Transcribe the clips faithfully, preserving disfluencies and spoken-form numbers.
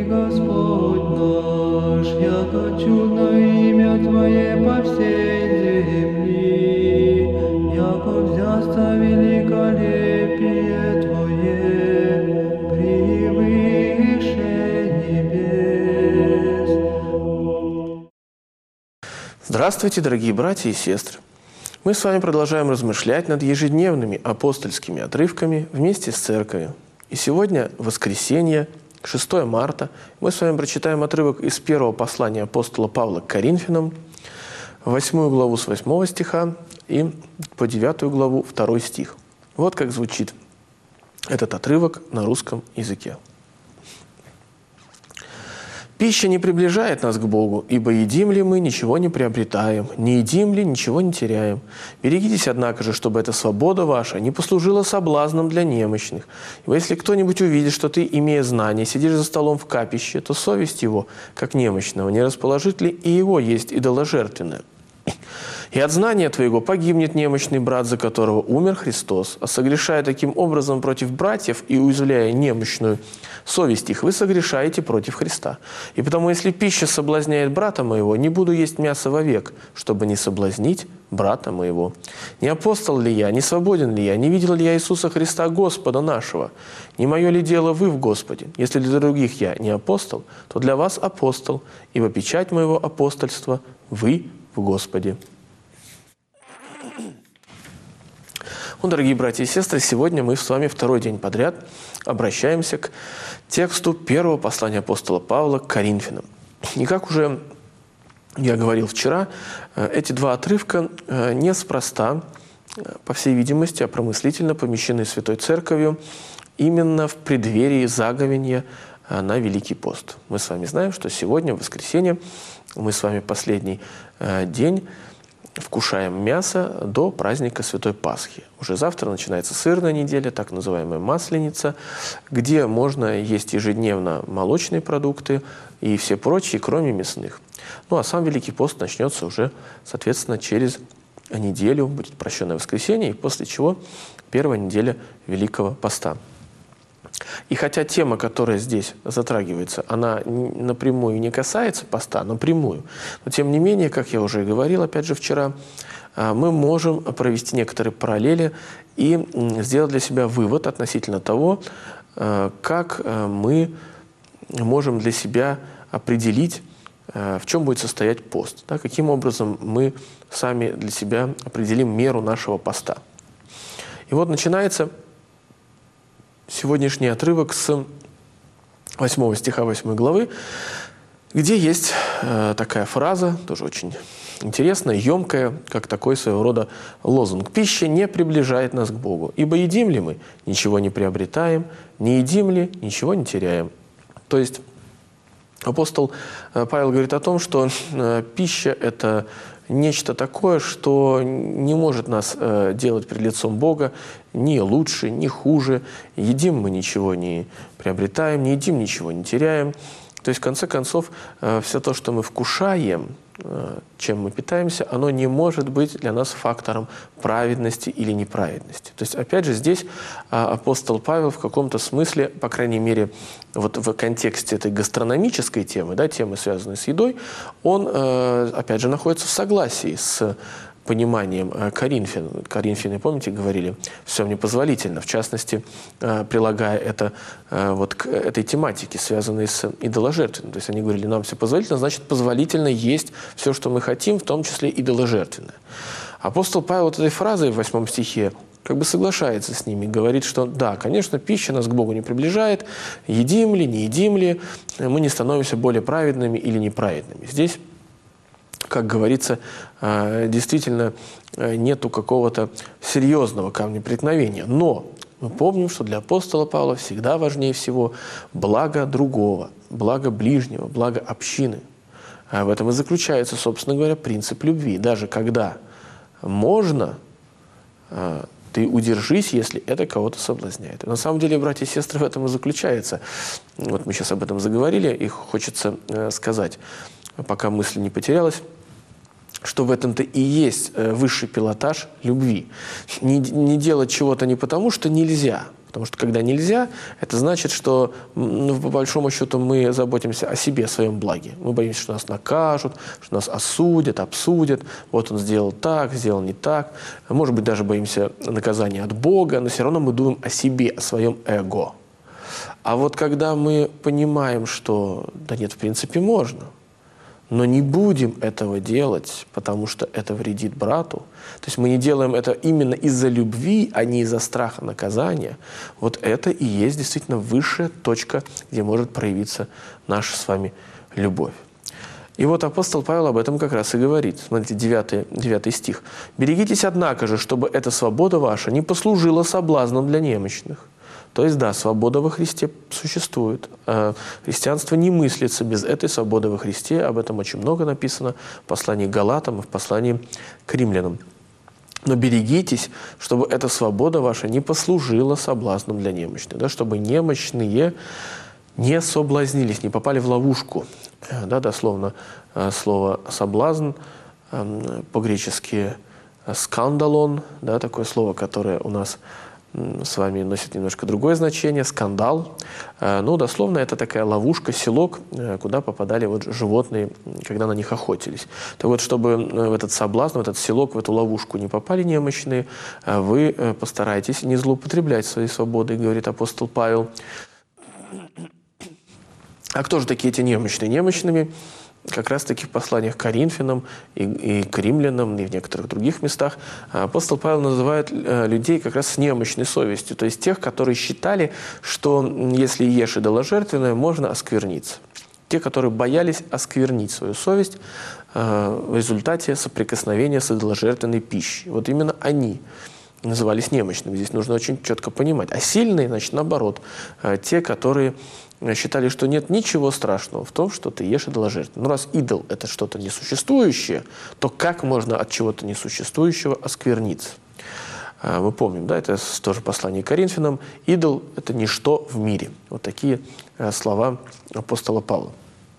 Господь наш, яко чудно имя Твое по всей земли, яко взяться великолепие Твое превыше небес. Здравствуйте, дорогие братья и сестры! Мы с вами продолжаем размышлять над ежедневными апостольскими отрывками вместе с Церковью. И сегодня, воскресенье, шестое марта, мы с вами прочитаем отрывок из первого послания апостола Павла к Коринфянам, восьмую главу с восьмого стиха и по девятую главу второй стих. Вот как звучит этот отрывок на русском языке. «Пища не приближает нас к Богу, ибо едим ли мы, ничего не приобретаем, не едим ли, ничего не теряем. Берегитесь, однако же, чтобы эта свобода ваша не послужила соблазном для немощных. Ибо если кто-нибудь увидит, что ты, имея знание, сидишь за столом в капище, то совесть его, как немощного, не расположит ли и его есть идоложертвенное? И от знания твоего погибнет немощный брат, за которого умер Христос, а согрешая таким образом против братьев и уязвляя немощную совесть их, вы согрешаете против Христа. И потому, если пища соблазняет брата моего, не буду есть мясо вовек, чтобы не соблазнить брата моего. Не апостол ли я, не свободен ли я, не видел ли я Иисуса Христа, Господа нашего? Не мое ли дело вы в Господе? Если для других я не апостол, то для вас апостол, ибо печать моего апостольства вы в Господе». Ну, дорогие братья и сестры, сегодня мы с вами второй день подряд обращаемся к тексту первого послания апостола Павла к Коринфянам. И как уже я говорил вчера, эти два отрывка неспроста, по всей видимости, промыслительно помещены Святой Церковью именно в преддверии заговения на Великий пост. Мы с вами знаем, что сегодня, в воскресенье, мы с вами последний день вкушаем мясо до праздника Святой Пасхи. Уже завтра начинается сырная неделя, так называемая Масленица, где можно есть ежедневно молочные продукты и все прочие, кроме мясных. Ну а сам Великий пост начнется уже, соответственно, через неделю, будет прощенное воскресенье, и после чего первая неделя Великого поста. И хотя тема, которая здесь затрагивается, она напрямую не касается поста, напрямую, но тем не менее, как я уже говорил, опять же вчера, мы можем провести некоторые параллели и сделать для себя вывод относительно того, как мы можем для себя определить, в чем будет состоять пост, да, каким образом мы сами для себя определим меру нашего поста. И вот начинается сегодняшний отрывок с восьмого стиха восьмой главы, где есть э, такая фраза, тоже очень интересная, емкая, как такой своего рода лозунг. «Пища не приближает нас к Богу, ибо едим ли мы, ничего не приобретаем, не едим ли, ничего не теряем». То есть апостол Павел говорит о том, что э, пища – это нечто такое, что не может нас э, делать перед лицом Бога ни лучше, ни хуже. Едим мы ничего не приобретаем, не едим ничего не теряем. То есть, в конце концов, э, все то, что мы вкушаем, э, чем мы питаемся, оно не может быть для нас фактором праведности или неправедности. То есть, опять же, здесь э, апостол Павел в каком-то смысле, по крайней мере, вот в контексте этой гастрономической темы, да, темы, связанной с едой, он, э, опять же, находится в согласии с пониманием коринфян. Коринфяне, помните, говорили, все мне позволительно, в частности, прилагая это вот к этой тематике, связанной с идоложертвенным. То есть они говорили, нам все позволительно, значит, позволительно есть все, что мы хотим, в том числе идоложертвенное. Апостол Павел вот этой фразой в восьмом стихе как бы соглашается с ними, говорит, что да, конечно, пища нас к Богу не приближает, едим ли, не едим ли, мы не становимся более праведными или неправедными. Здесь, как говорится, действительно нету какого-то серьезного камня преткновения. Но мы помним, что для апостола Павла всегда важнее всего благо другого, благо ближнего, благо общины. В этом и заключается, собственно говоря, принцип любви. Даже когда можно, ты удержись, если это кого-то соблазняет. И на самом деле, братья и сестры, в этом и заключается. Вот мы сейчас об этом заговорили, и хочется сказать, пока мысль не потерялась, что в этом-то и есть высший пилотаж любви. Не, не делать чего-то не потому, что нельзя, Потому что когда нельзя, это значит, что ну, по большому счету мы заботимся о себе, о своем благе. Мы боимся, что нас накажут, что нас осудят, обсудят. Вот он сделал так, сделал не так. Может быть, даже боимся наказания от Бога, но все равно мы думаем о себе, о своем эго. А вот когда мы понимаем, что да нет, в принципе, можно, но не будем этого делать, потому что это вредит брату. То есть мы не делаем это именно из-за любви, а не из-за страха наказания. Вот это и есть действительно высшая точка, где может проявиться наша с вами любовь. И вот апостол Павел об этом как раз и говорит. Смотрите, девятый, девятый стих. «Берегитесь, однако же, чтобы эта свобода ваша не послужила соблазном для немощных». То есть, да, свобода во Христе существует. Христианство не мыслится без этой свободы во Христе. Об этом очень много написано в послании к Галатам и в послании к Римлянам. Но берегитесь, чтобы эта свобода ваша не послужила соблазном для немощных, да, чтобы немощные не соблазнились, не попали в ловушку. Да, дословно слово «соблазн» по-гречески «скандалон», да, такое слово, которое у нас с вами носит немножко другое значение, скандал. Ну, дословно, это такая ловушка, селок, куда попадали вот животные, когда на них охотились. Так вот, чтобы в этот соблазн, в этот селок, в эту ловушку не попали немощные, вы постарайтесь не злоупотреблять своей свободой, говорит апостол Павел. А кто же такие эти немощные? Немощными как раз-таки в посланиях к Коринфянам и, и к римлянам, и в некоторых других местах апостол Павел называет людей как раз с немощной совестью, то есть тех, которые считали, что если ешь идоложертвенное, можно оскверниться. Те, которые боялись осквернить свою совесть в результате соприкосновения с идоложертвенной пищей. Вот именно они назывались немощными. Здесь нужно очень четко понимать. А сильные, значит, наоборот, те, которые считали, что нет ничего страшного в том, что ты ешь идоложертвенное. Ну, раз идол – это что-то несуществующее, то как можно от чего-то несуществующего оскверниться? Мы помним, да, это тоже послание к Коринфянам. Идол – это ничто в мире. Вот такие слова апостола Павла.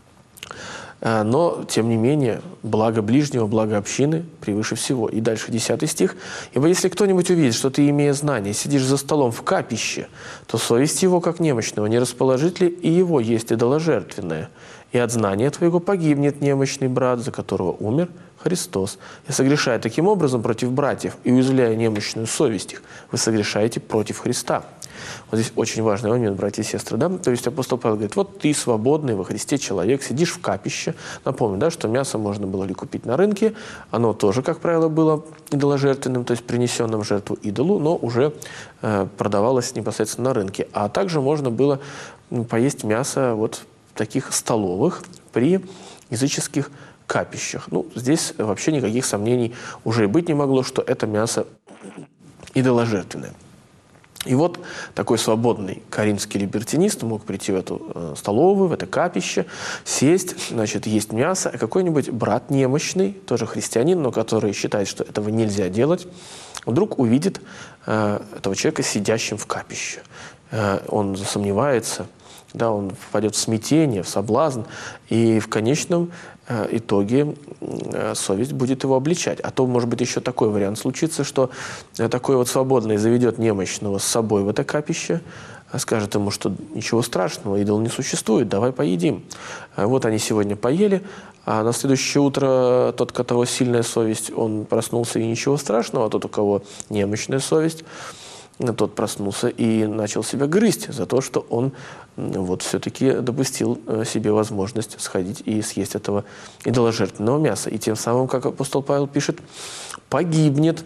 Но, тем не менее, благо ближнего, благо общины превыше всего. И дальше десятый стих. «Ибо если кто-нибудь увидит, что ты, имея знание, сидишь за столом в капище, то совесть его, как немощного, не расположит ли и его есть идоложертвенное? И от знания твоего погибнет немощный брат, за которого умер Христос. И согрешая таким образом против братьев и уязвляя немощную совесть их, вы согрешаете против Христа». Вот здесь очень важный момент, братья и сестры. Да? То есть апостол Павел говорит, вот ты свободный во Христе человек, сидишь в капище. Напомню, да, что мясо можно было ли купить на рынке. Оно тоже, как правило, было идоложертвенным, то есть принесенным в жертву идолу, но уже э, продавалось непосредственно на рынке. А также можно было поесть мясо вот в таких столовых при языческих капищах. Ну, здесь вообще никаких сомнений уже и быть не могло, что это мясо идоложертвенное. И вот такой свободный каримский либертинист мог прийти в эту э, столовую, в это капище, сесть, значит, есть мясо, а какой-нибудь брат немощный, тоже христианин, но который считает, что этого нельзя делать, вдруг увидит э, этого человека сидящим в капище. Э, он засомневается, да, он впадет в смятение, в соблазн, и в конечном э, итоге э, совесть будет его обличать. А то, может быть, еще такой вариант случится, что э, такой вот свободный заведет немощного с собой в это капище, э, скажет ему, что ничего страшного, идол не существует, давай поедим. Э, вот они сегодня поели, а на следующее утро тот, у которого сильная совесть, он проснулся, и ничего страшного, а тот, у кого немощная совесть, тот проснулся и начал себя грызть за то, что он вот все-таки допустил себе возможность сходить и съесть этого идоложертвенного мяса. И тем самым, как апостол Павел пишет, погибнет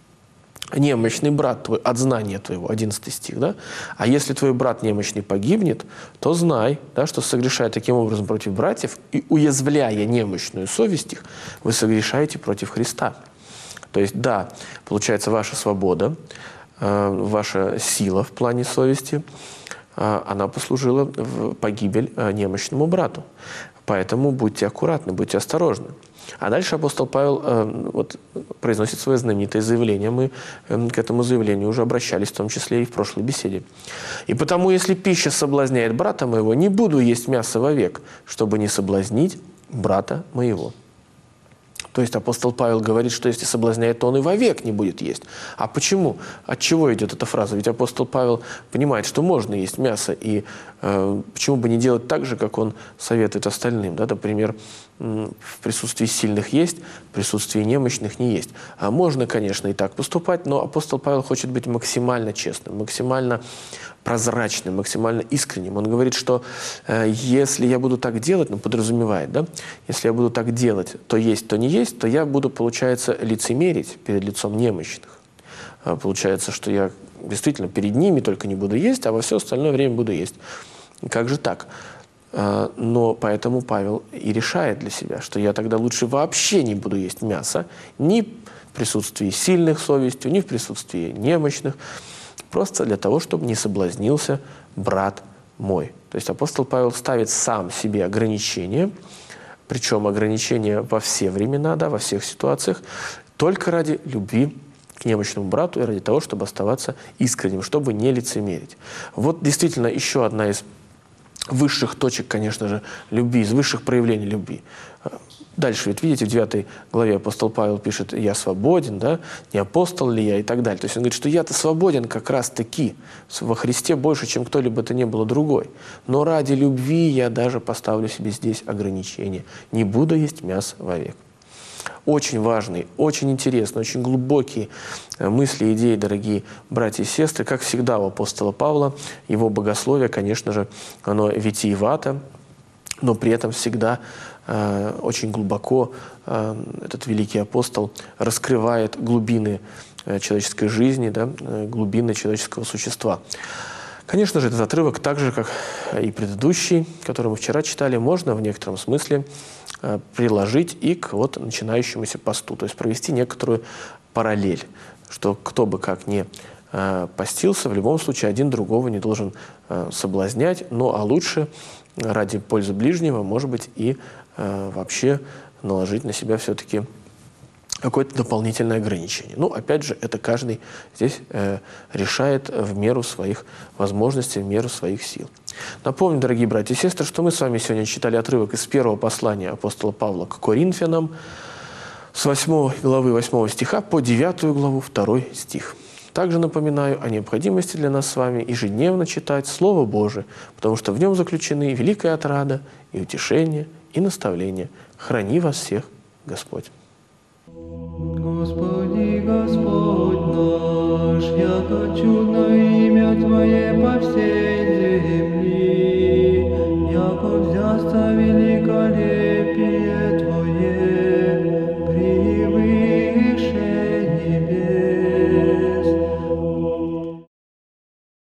немощный брат твой от знания твоего, одиннадцатый стих, да? А если твой брат немощный погибнет, то знай, да, что согрешая таким образом против братьев и уязвляя немощную совесть их, вы согрешаете против Христа. То есть, да, получается ваша свобода, ваша сила в плане совести, она послужила в погибель немощному брату. Поэтому будьте аккуратны, будьте осторожны. А дальше апостол Павел вот, произносит свое знаменитое заявление. Мы к этому заявлению уже обращались, в том числе и в прошлой беседе. «И потому, если пища соблазняет брата моего, не буду есть мясо вовек, чтобы не соблазнить брата моего». То есть апостол Павел говорит, что если соблазняет, то он и вовек не будет есть. А почему? От чего идет эта фраза? Ведь апостол Павел понимает, что можно есть мясо, и э, почему бы не делать так же, как он советует остальным. Да? Например, в присутствии сильных есть, в присутствии немощных не есть. А можно, конечно, и так поступать, но апостол Павел хочет быть максимально честным, максимально прозрачным, максимально искренним. Он говорит, что э, если я буду так делать, ну, подразумевает, да, если я буду так делать, то есть, то не есть, то я буду, получается, лицемерить перед лицом немощных. А получается, что я действительно перед ними только не буду есть, а во все остальное время буду есть. Как же так? А, но поэтому Павел и решает для себя, что я тогда лучше вообще не буду есть мясо, ни в присутствии сильных совестью, ни в присутствии немощных, просто для того, чтобы не соблазнился брат мой. То есть апостол Павел ставит сам себе ограничения, причем ограничения во все времена, да, во всех ситуациях, только ради любви к немощному брату и ради того, чтобы оставаться искренним, чтобы не лицемерить. Вот действительно еще одна из высших точек, конечно же, любви, из высших проявлений любви. Дальше, ведь видите, в девятой главе апостол Павел пишет: «Я свободен, да? Не апостол ли я?» и так далее. То есть он говорит, что я-то свободен как раз-таки во Христе больше, чем кто-либо то ни было другой. Но ради любви я даже поставлю себе здесь ограничения. Не буду есть мясо вовек. Очень важные, очень интересные, очень глубокие мысли и идеи, дорогие братья и сестры. Как всегда у апостола Павла, его богословие, конечно же, оно витиевато, но при этом всегда э, очень глубоко э, этот великий апостол раскрывает глубины э, человеческой жизни, да, э, глубины человеческого существа. Конечно же, этот отрывок, так же, как и предыдущий, который мы вчера читали, можно в некотором смысле э, приложить и к вот начинающемуся посту, то есть провести некоторую параллель, что кто бы как ни э, постился, в любом случае один другого не должен э, соблазнять, ну а лучше ради пользы ближнего, может быть, и э, вообще наложить на себя все-таки какое-то дополнительное ограничение. Ну, опять же, это каждый здесь э, решает в меру своих возможностей, в меру своих сил. Напомню, дорогие братья и сестры, что мы с вами сегодня читали отрывок из первого послания апостола Павла к Коринфянам с восьмой главы восьмого стиха по девятую главу второй стих. Также напоминаю о необходимости для нас с вами ежедневно читать Слово Божие, потому что в нем заключены великая отрада и утешение, и наставление. Храни вас всех Господь. Господи, Господь наш, яко чудно имя Твое по всей